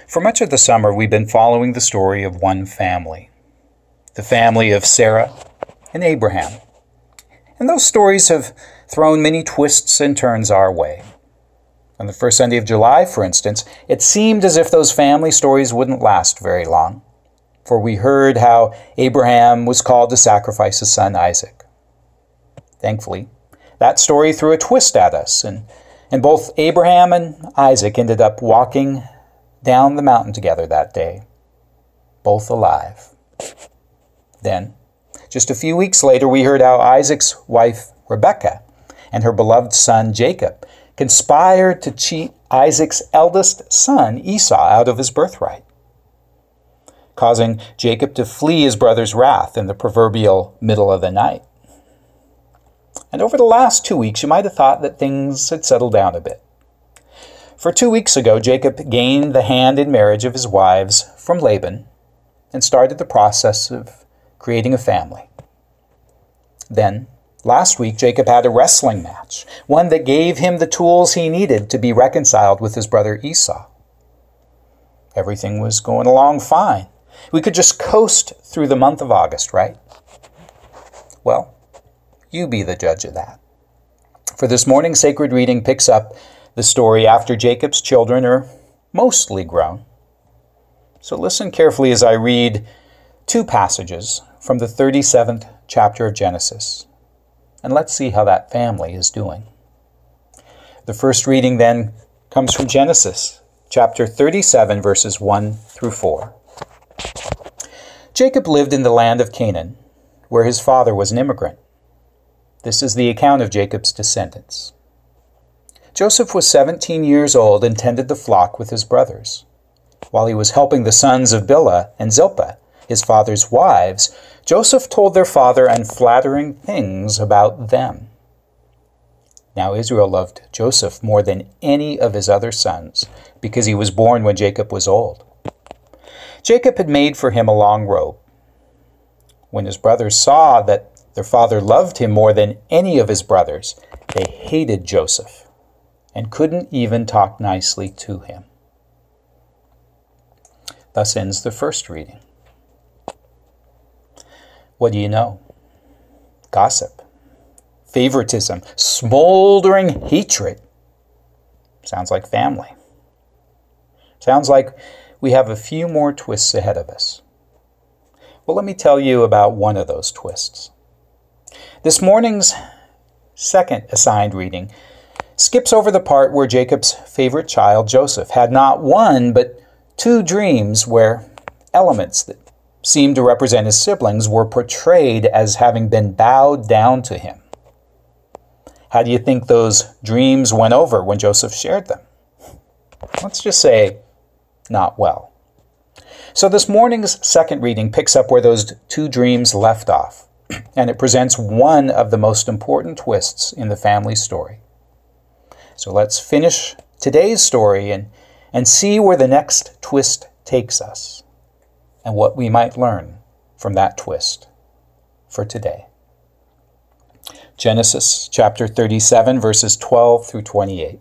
For much of the summer, we've been following the story of one family, the family of Sarah and Abraham. And those stories have thrown many twists and turns our way. On the first Sunday of July, for instance, it seemed as if those family stories wouldn't last very long, for we heard how Abraham was called to sacrifice his son Isaac. Thankfully, that story threw a twist at us, and both Abraham and Isaac ended up walking down the mountain together that day, both alive. Then, just a few weeks later, we heard how Isaac's wife, Rebekah, and her beloved son, Jacob, conspired to cheat Isaac's eldest son, Esau, out of his birthright, causing Jacob to flee his brother's wrath in the proverbial middle of the night. And over the last 2 weeks, you might have thought that things had settled down a bit. For 2 weeks ago, Jacob gained the hand in marriage of his wives from Laban and started the process of creating a family. Then, last week, Jacob had a wrestling match, one that gave him the tools he needed to be reconciled with his brother Esau. Everything was going along fine. We could just coast through the month of August, right? Well, you be the judge of that. For this morning's sacred reading picks up the story after Jacob's children are mostly grown. So listen carefully as I read 2 passages from the 37th chapter of Genesis, and let's see how that family is doing. The first reading then comes from Genesis, chapter 37, verses 1 through 4. Jacob lived in the land of Canaan, where his father was an immigrant. This is the account of Jacob's descendants. Joseph was 17 years old and tended the flock with his brothers. While he was helping the sons of Bilhah and Zilpah, his father's wives, Joseph told their father unflattering things about them. Now Israel loved Joseph more than any of his other sons, because he was born when Jacob was old. Jacob had made for him a long robe. When his brothers saw that their father loved him more than any of his brothers, they hated Joseph and couldn't even talk nicely to him. Thus ends the first reading. What do you know? Gossip, favoritism, smoldering hatred. Sounds like family. Sounds like we have a few more twists ahead of us. Well, let me tell you about one of those twists. This morning's second assigned reading skips over the part where Jacob's favorite child, Joseph, had not one but 2 dreams where elements that seemed to represent his siblings were portrayed as having been bowed down to him. How do you think those dreams went over when Joseph shared them? Let's just say, not well. So this morning's second reading picks up where those 2 dreams left off, and it presents one of the most important twists in the family story. So let's finish today's story and see where the next twist takes us and what we might learn from that twist for today. Genesis chapter 37, verses 12 through 28.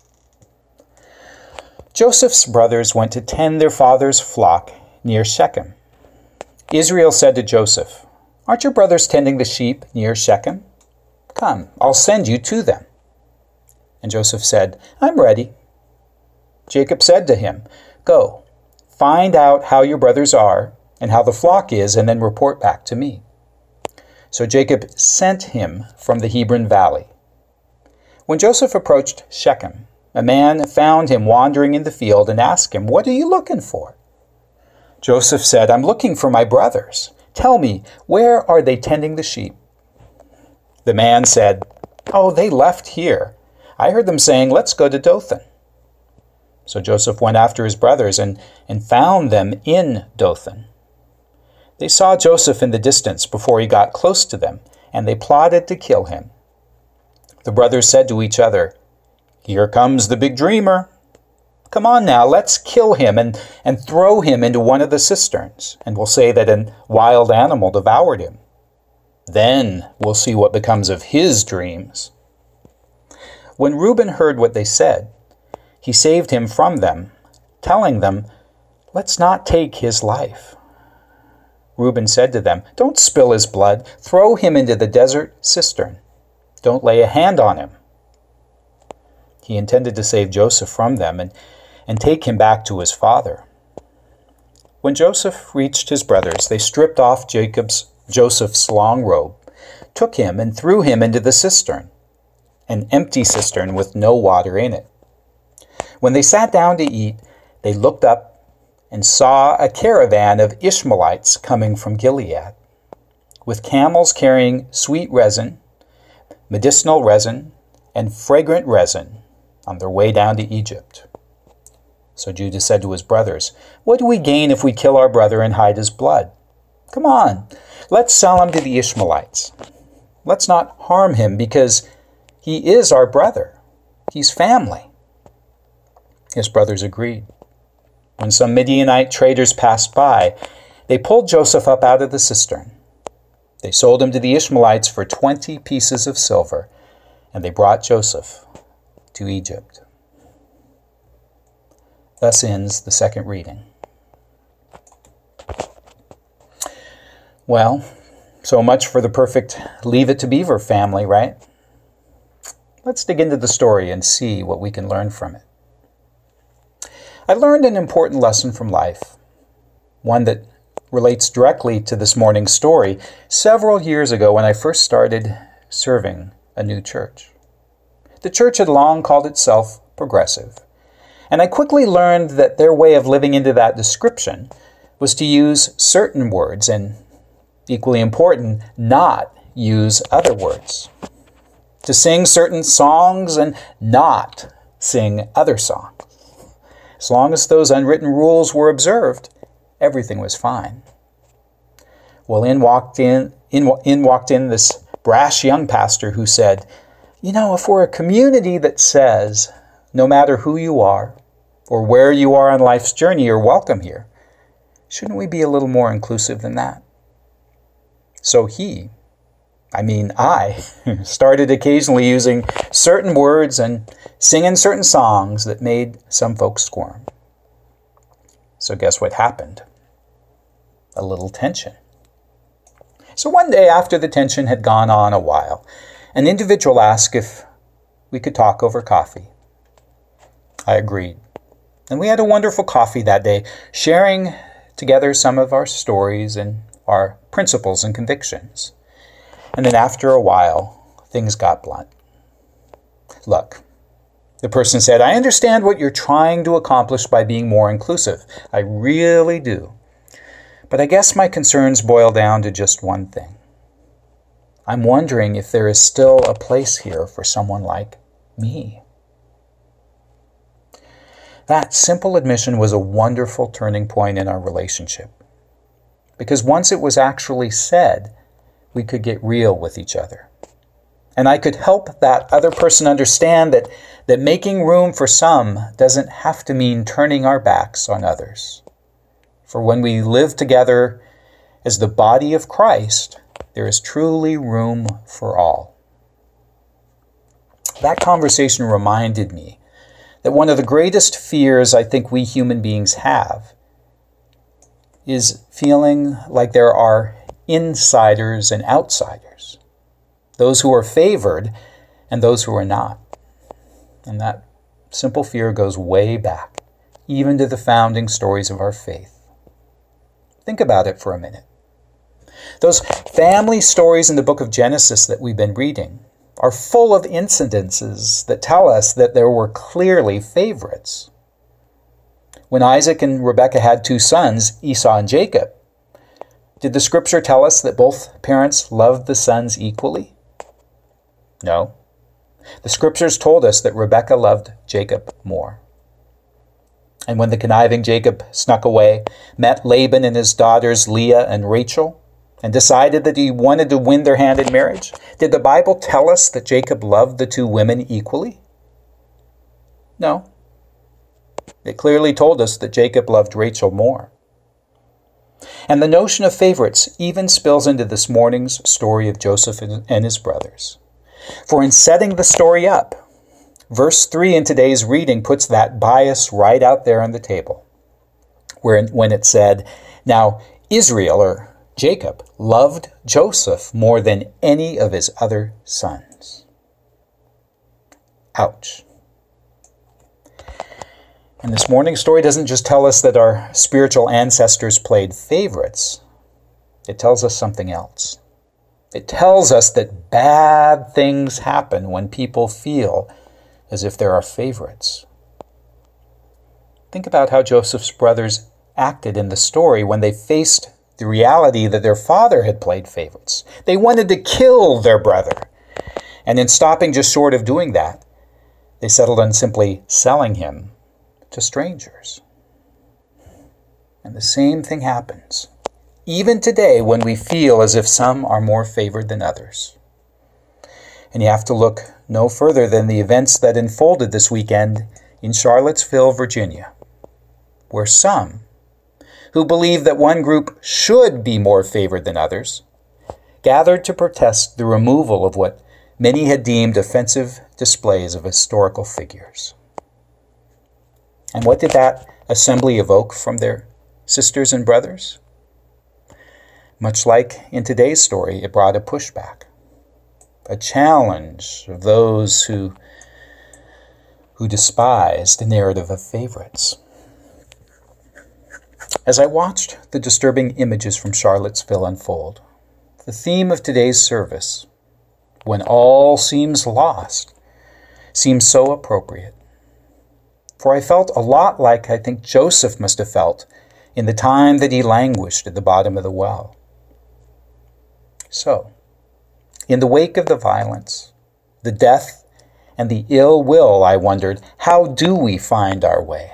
Joseph's brothers went to tend their father's flock near Shechem. Israel said to Joseph, "Aren't your brothers tending the sheep near Shechem? Come, I'll send you to them." And Joseph said, "I'm ready." Jacob said to him, "Go, find out how your brothers are and how the flock is, and then report back to me." So Jacob sent him from the Hebron valley. When Joseph approached Shechem, a man found him wandering in the field and asked him, "What are you looking for?" Joseph said, "I'm looking for my brothers. Tell me, where are they tending the sheep?" The man said, "Oh, they left here. I heard them saying, 'Let's go to Dothan.'" So Joseph went after his brothers and found them in Dothan. They saw Joseph in the distance before he got close to them, and they plotted to kill him. The brothers said to each other, "Here comes the big dreamer. Come on now, let's kill him and throw him into one of the cisterns, and we'll say that a wild animal devoured him. Then we'll see what becomes of his dreams." When Reuben heard what they said, he saved him from them, telling them, Let's not take his life." Reuben said to them, "Don't spill his blood. Throw him into the desert cistern. Don't lay a hand on him." He intended to save Joseph from them and take him back to his father. When Joseph reached his brothers, they stripped off Joseph's long robe, took him and threw him into the cistern, an empty cistern with no water in it. When they sat down to eat, they looked up and saw a caravan of Ishmaelites coming from Gilead, with camels carrying sweet resin, medicinal resin, and fragrant resin on their way down to Egypt. So Judah said to his brothers, "What do we gain if we kill our brother and hide his blood? Come on, let's sell him to the Ishmaelites. Let's not harm him because he is our brother. He's family." His brothers agreed. When some Midianite traders passed by, they pulled Joseph up out of the cistern. They sold him to the Ishmaelites for 20 pieces of silver, and they brought Joseph to Egypt. Thus ends the second reading. Well, so much for the perfect Leave It to Beaver family, right? Let's dig into the story and see what we can learn from it. I learned an important lesson from life, one that relates directly to this morning's story, several years ago when I first started serving a new church. The church had long called itself progressive, and I quickly learned that their way of living into that description was to use certain words and, equally important, not use other words. To sing certain songs and not sing other songs. As long as those unwritten rules were observed, everything was fine. Well, in walked in this brash young pastor who said, if we're a community that says, no matter who you are or where you are on life's journey, you're welcome here, shouldn't we be a little more inclusive than that? So I started occasionally using certain words and singing certain songs that made some folks squirm. So guess what happened? A little tension. So one day after the tension had gone on a while, an individual asked if we could talk over coffee. I agreed. And we had a wonderful coffee that day, sharing together some of our stories and our principles and convictions. And then after a while, things got blunt. Look, the person said, I understand what you're trying to accomplish by being more inclusive. I really do. But I guess my concerns boil down to just one thing. I'm wondering if there is still a place here for someone like me. That simple admission was a wonderful turning point in our relationship. Because once it was actually said, we could get real with each other. And I could help that other person understand that making room for some doesn't have to mean turning our backs on others. For when we live together as the body of Christ, there is truly room for all. That conversation reminded me that one of the greatest fears I think we human beings have is feeling like there are insiders and outsiders, those who are favored and those who are not. And that simple fear goes way back, even to the founding stories of our faith. Think about it for a minute. Those family stories in the book of Genesis that we've been reading are full of incidences that tell us that there were clearly favorites. When Isaac and Rebekah had two sons, Esau and Jacob, did the scripture tell us that both parents loved the sons equally? No. The scriptures told us that Rebekah loved Jacob more. And when the conniving Jacob snuck away, met Laban and his daughters Leah and Rachel, and decided that he wanted to win their hand in marriage, did the Bible tell us that Jacob loved the two women equally? No. It clearly told us that Jacob loved Rachel more. And the notion of favorites even spills into this morning's story of Joseph and his brothers. For in setting the story up, verse 3 in today's reading puts that bias right out there on the table. when it said, "Now Israel," or Jacob, "loved Joseph more than any of his other sons." Ouch. And this morning's story doesn't just tell us that our spiritual ancestors played favorites. It tells us something else. It tells us that bad things happen when people feel as if there are favorites. Think about how Joseph's brothers acted in the story when they faced the reality that their father had played favorites. They wanted to kill their brother. And in stopping just short of doing that, they settled on simply selling him to strangers. And the same thing happens, even today, when we feel as if some are more favored than others. And you have to look no further than the events that unfolded this weekend in Charlottesville, Virginia, where some who believe that one group should be more favored than others gathered to protest the removal of what many had deemed offensive displays of historical figures. And what did that assembly evoke from their sisters and brothers? Much like in today's story, it brought a pushback, a challenge of those who despised the narrative of favorites. As I watched the disturbing images from Charlottesville unfold, the theme of today's service, "When all seems lost," seems so appropriate. For I felt a lot like I think Joseph must have felt in the time that he languished at the bottom of the well. So, in the wake of the violence, the death, and the ill will, I wondered, how do we find our way?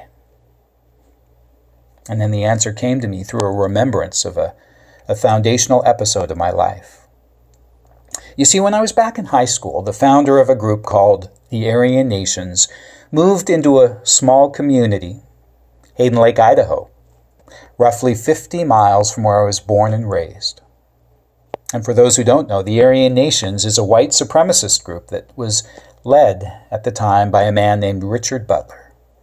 And then the answer came to me through a remembrance of a foundational episode of my life. You see, when I was back in high school, the founder of a group called the Aryan Nations moved into a small community, Hayden Lake, Idaho, roughly 50 miles from where I was born and raised. And for those who don't know, the Aryan Nations is a white supremacist group that was led at the time by a man named Richard Butler.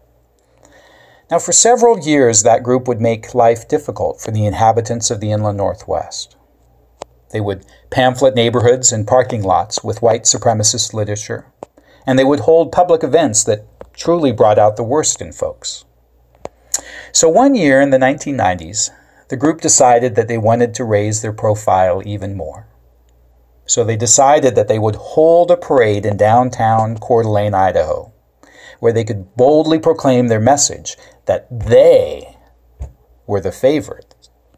Now, for several years, that group would make life difficult for the inhabitants of the inland Northwest. They would pamphlet neighborhoods and parking lots with white supremacist literature, and they would hold public events that truly brought out the worst in folks. So one year in the 1990s, the group decided that they wanted to raise their profile even more. So they decided that they would hold a parade in downtown Coeur d'Alene, Idaho, where they could boldly proclaim their message that they were the favorite.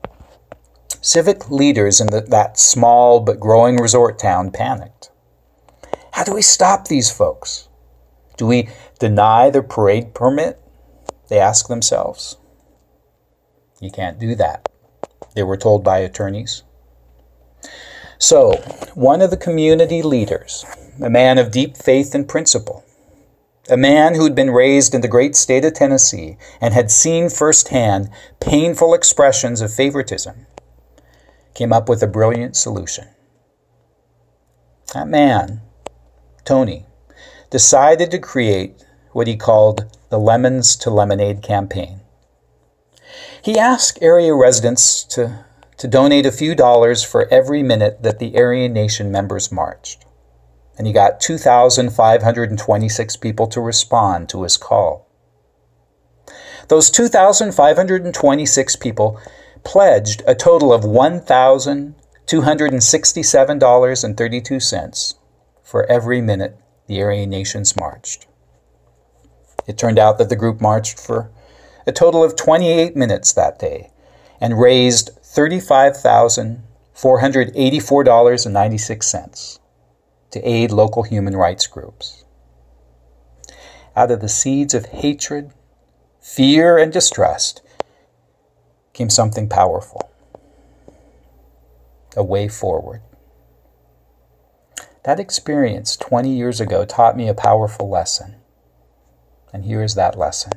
Civic leaders in that small but growing resort town panicked. How do we stop these folks? Do we deny their parade permit? They asked themselves. You can't do that, they were told by attorneys. So, one of the community leaders, a man of deep faith and principle, a man who'd been raised in the great state of Tennessee and had seen firsthand painful expressions of favoritism, came up with a brilliant solution. That man, Tony, decided to create what he called the Lemons to Lemonade campaign. He asked area residents to donate a few dollars for every minute that the Aryan Nation members marched. And he got 2,526 people to respond to his call. Those 2,526 people pledged a total of $1,267.32 for every minute the Aryan Nations marched. It turned out that the group marched for a total of 28 minutes that day and raised $35,484.96 to aid local human rights groups. Out of the seeds of hatred, fear, and distrust came something powerful, a way forward. That experience 20 years ago taught me a powerful lesson. And here is that lesson.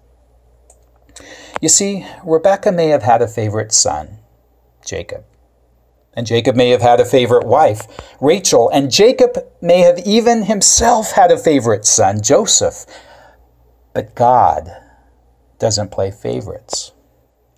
You see, Rebekah may have had a favorite son, Jacob. And Jacob may have had a favorite wife, Rachel. And Jacob may have even himself had a favorite son, Joseph. But God doesn't play favorites.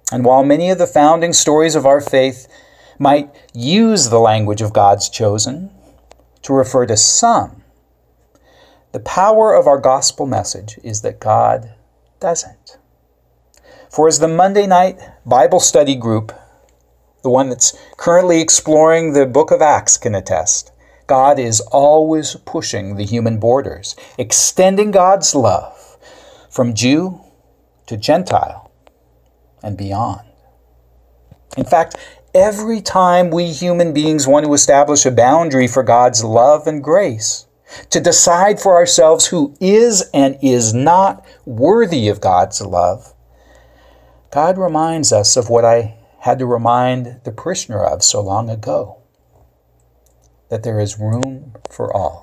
And while many of the founding stories of our faith might use the language of God's chosen to refer to some, the power of our gospel message is that God doesn't. For as the Monday night Bible study group, the one that's currently exploring the book of Acts, can attest, God is always pushing the human borders, extending God's love from Jew to Gentile and beyond. In fact, every time we human beings want to establish a boundary for God's love and grace, to decide for ourselves who is and is not worthy of God's love, God reminds us of what I had to remind the parishioner of so long ago, that there is room for all.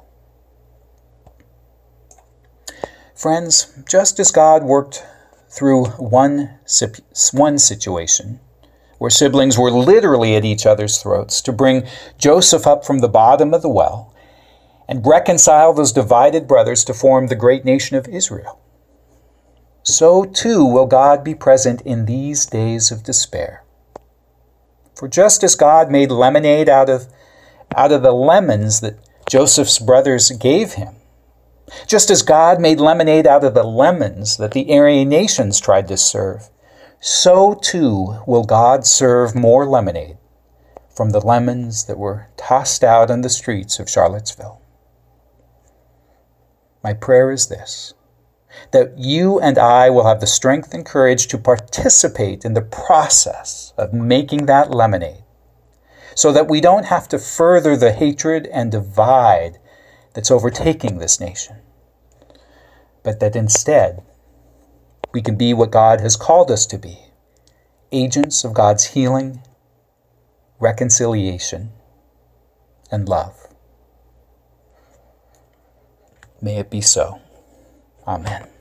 Friends, just as God worked through one situation where siblings were literally at each other's throats to bring Joseph up from the bottom of the well and reconcile those divided brothers to form the great nation of Israel, so too will God be present in these days of despair. For just as God made lemonade out of the lemons that Joseph's brothers gave him, just as God made lemonade out of the lemons that the Aryan nations tried to serve, so too will God serve more lemonade from the lemons that were tossed out on the streets of Charlottesville. My prayer is this, that you and I will have the strength and courage to participate in the process of making that lemonade, so that we don't have to further the hatred and divide that's overtaking this nation, but that instead we can be what God has called us to be, agents of God's healing, reconciliation, and love. May it be so. Amen.